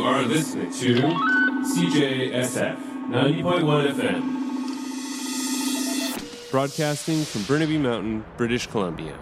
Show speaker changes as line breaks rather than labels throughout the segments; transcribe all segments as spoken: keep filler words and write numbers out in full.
are listening to C J S F ninety point one F M, broadcasting from Burnaby Mountain, British Columbia.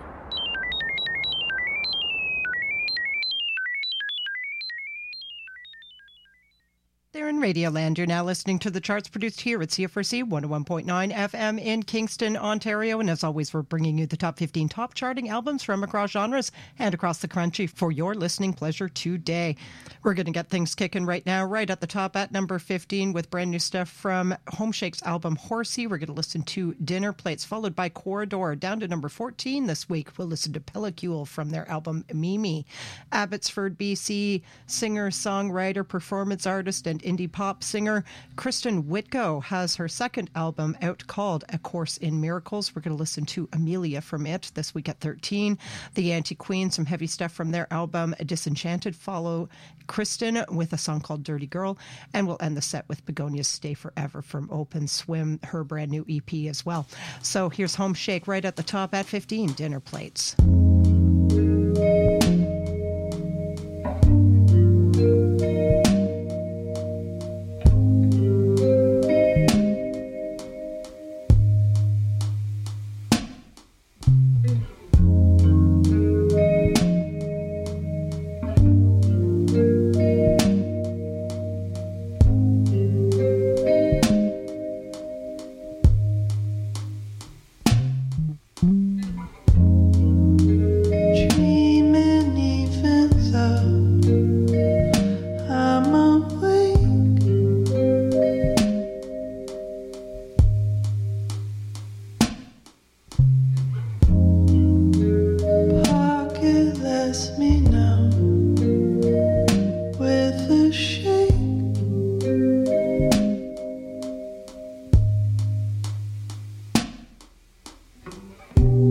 They're in Radioland. You're now listening to the charts produced here at C F R C one oh one point nine F M in Kingston, Ontario. And as always, we're bringing you the top fifteen top charting albums from across genres and across the country for your listening pleasure today. We're going to get things kicking right now, right at the top at number fifteen with brand new stuff from Homeshake's album Horsey. We're going to listen to Dinner Plates, followed by Corridor. Down to number fourteen this week, we'll listen to Pellicule from their album Mimi. Abbotsford, B C singer, songwriter, performance artist, and indie pop singer Kristen Whitko has her second album out called A Course in Miracles. We're going to listen to Amelia from it this week at thirteen. The Anti-Queen, some heavy stuff from their album Disenchanted. Follow Kristen with a song called Dirty Girl. And we'll end the set with Begonia's Stay Forever from Open Swim, her brand new E P as well. So here's Homeshake right at the top at fifteen, Dinner Plates.
Thank you.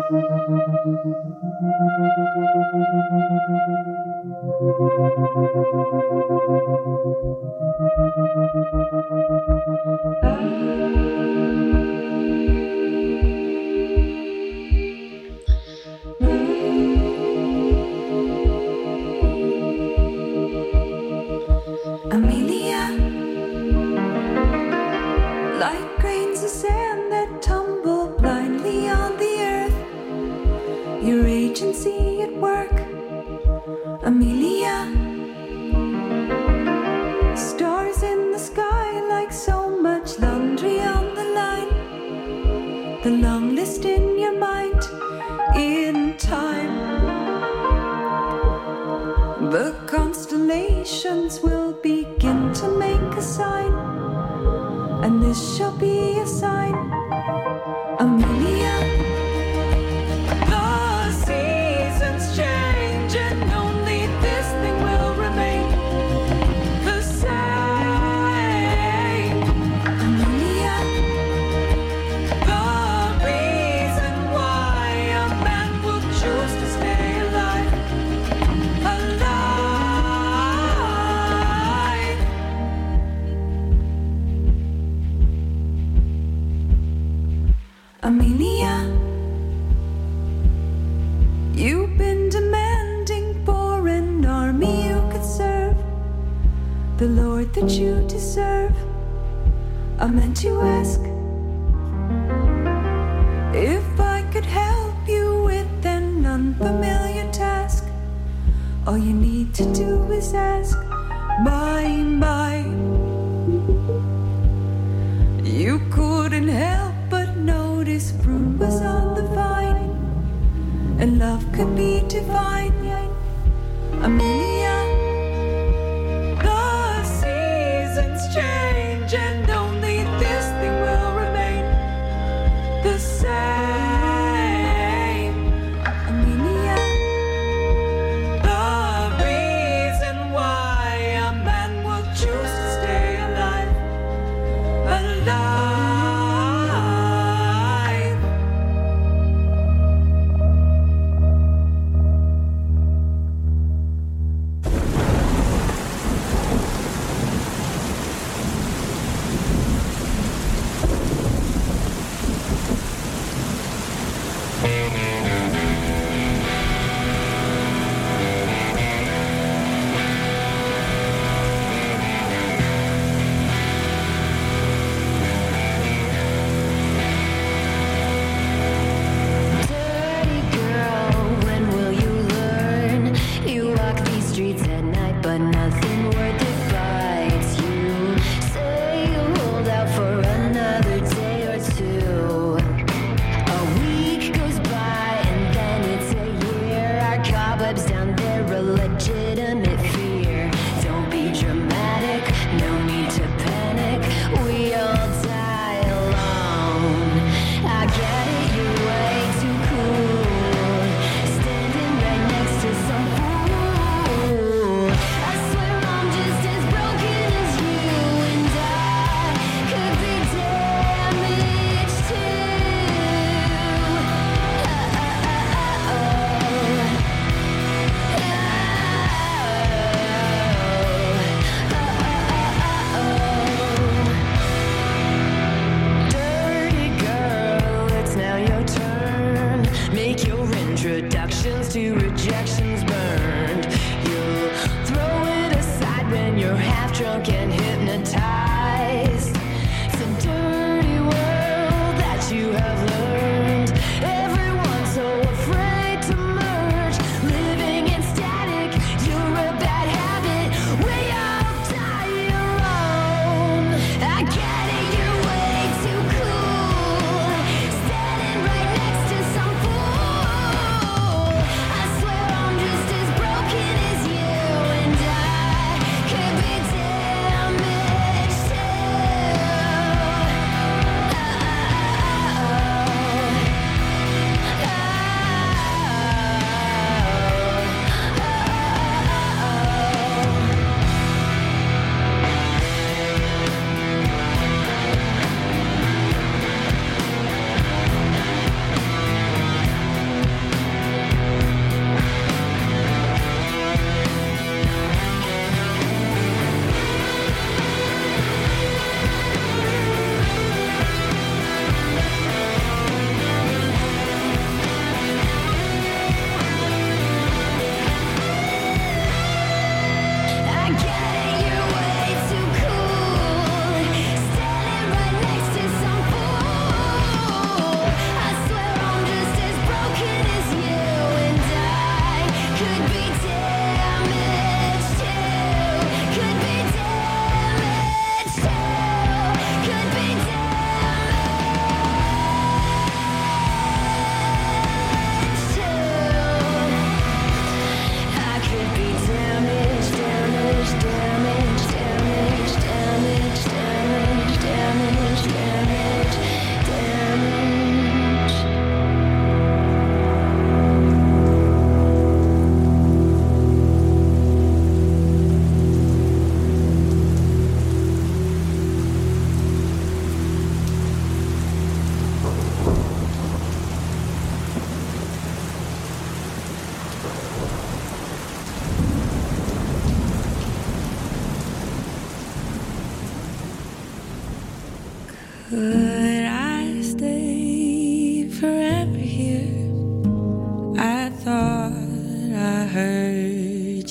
I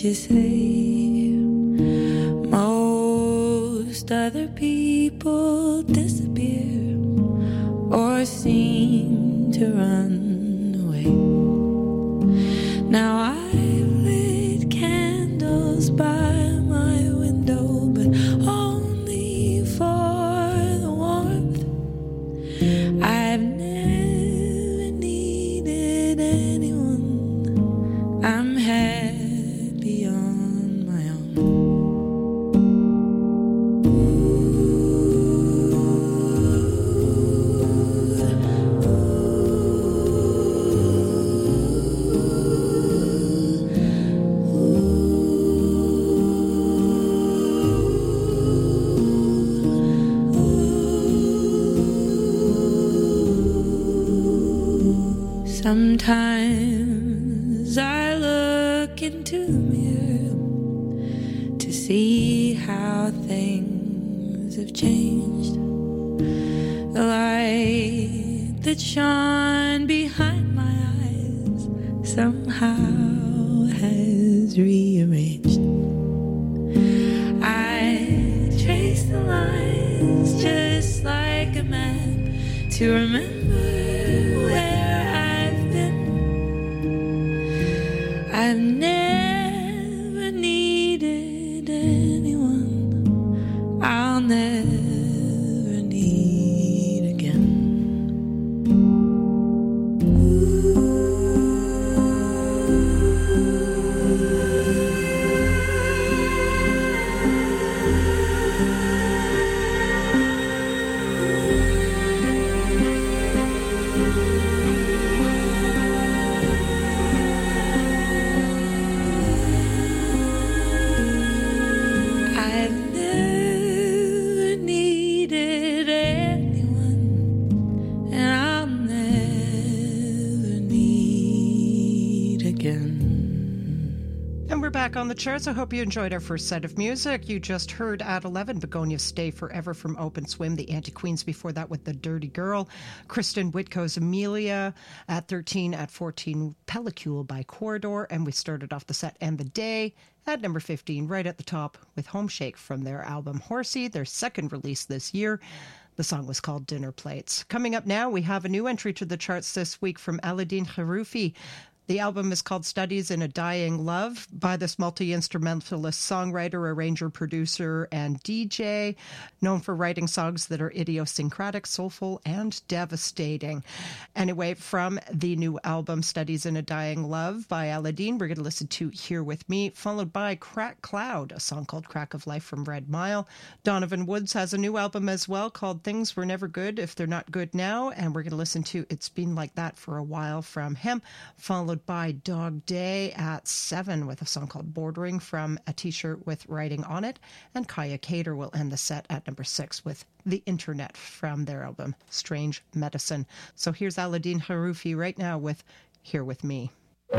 you say? Most other people disappear or seem to run away. Now I've lit candles by my window, but only for the warmth. I've never needed anyone. I'm happy on my own. Sometimes I look into the mirror to see how things have changed. The light that shone behind my eyes somehow has rearranged. I trace the lines just like a map to remember where I've been. I've never needed anyone. I'll never need again.
On the charts. I hope you enjoyed our first set of music. You just heard at eleven, Begonia's Stay Forever from Open Swim, the Anti-Queens before that with The Dirty Girl, Kristen Whitco's Amelia at thirteen, at fourteen, Pellicule by Corridor, and we started off the set and the day at number fifteen, right at the top with Home Shake from their album Horsey, their second release this year. The song was called Dinner Plates. Coming up now, we have a new entry to the charts this week from Aladdin Haroufi. The album is called Studies in a Dying Love by this multi-instrumentalist, songwriter, arranger, producer, and D J, known for writing songs that are idiosyncratic, soulful, and devastating. Anyway, from the new album Studies in a Dying Love by Aladdin, we're going to listen to Here With Me, followed by Crack Cloud, a song called Crack of Life from Red Mile. Donovan Woods has a new album as well called Things Were Never Good If They're Not Good Now, and we're going to listen to It's Been Like That for a While from him, followed by Dog Day at seven with a song called Bordering from a t-shirt with writing on it. And Kaya Cater will end the set at number six with The Internet from their album Strange Medicine. So here's Aladdin Haroufi right now with Here With Me.
Your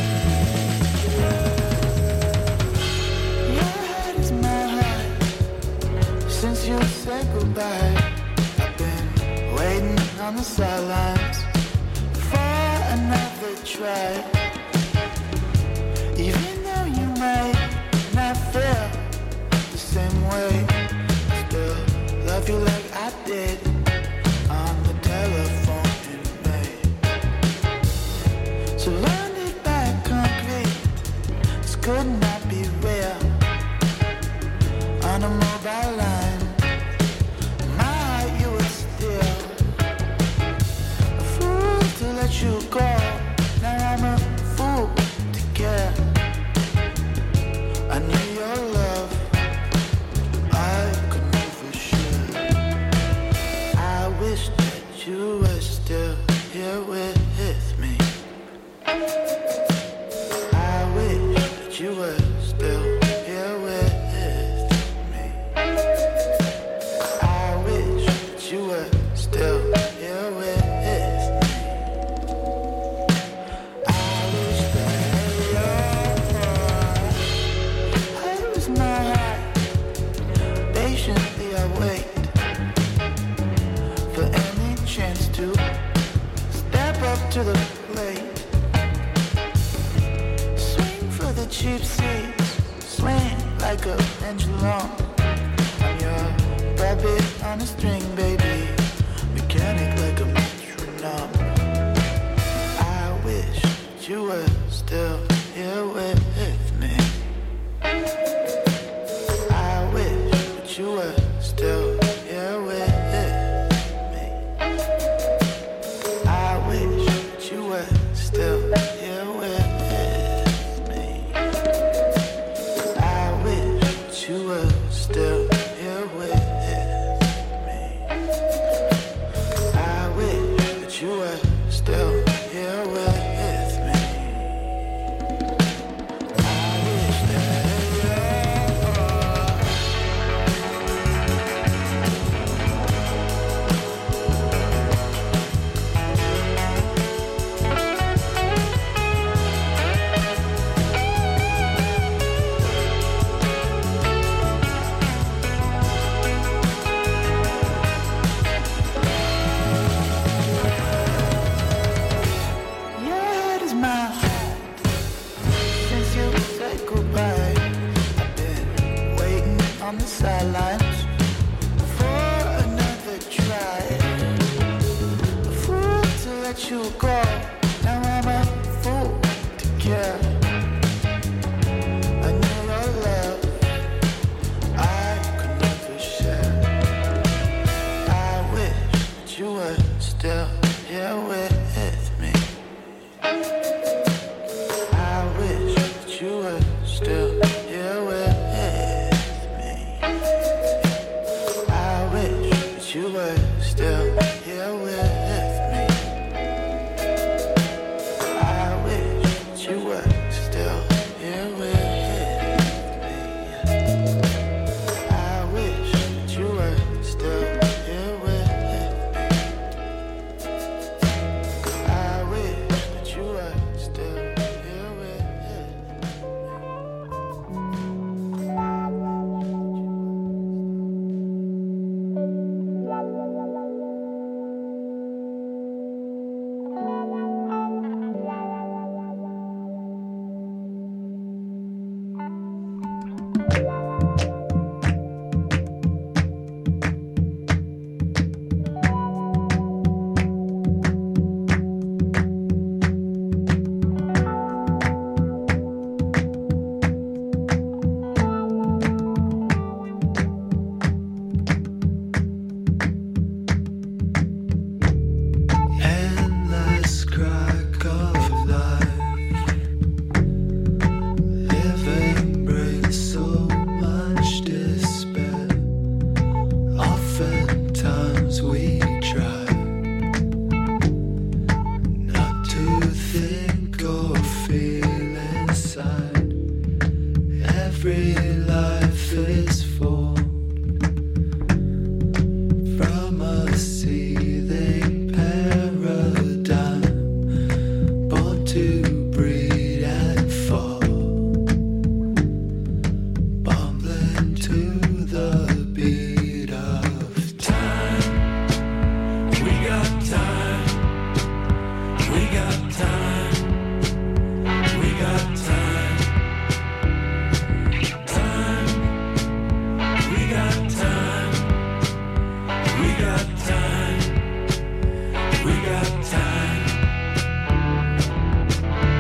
heart is my heart. Since you said goodbye, I've been waiting on the sidelines another try. Even though you might not feel the same way, I still love you like I did on the telephone in May. Surrounded by concrete, this could not be real. On a mobile line, my heart you would steal. A fool to let you go. Now I'm a fool to care. I knew your love, I could never share. I wish that you were still here with me. I wish that you were still here with me. I wish that you were still here with me. To the plate, swing for the cheap seat. like a pendulum. I'm your puppet on a string, baby. Mechanic like a metronome. I wish that you were still here with me. I wish that you were still here with me. I wish that you were still here with me. I wish that you were still here with me. I wish that you were still here with me. Sidelines for another try. A fool to let you go. Now I'm a fool to care. I knew your love I could never share. I wish that you were still here with me. I wish that you were still here with me. You were still here with me. I wish that you were still here with me. I wish that you were still here with me. I wish that you were still here with me.
We got time.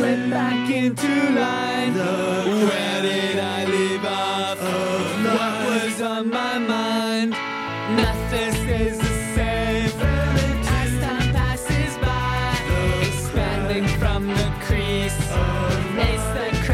slip back into line. Where did I leave off? What was on my mind? Nothing stays the same as time passes by. Expanding from the crease, ace that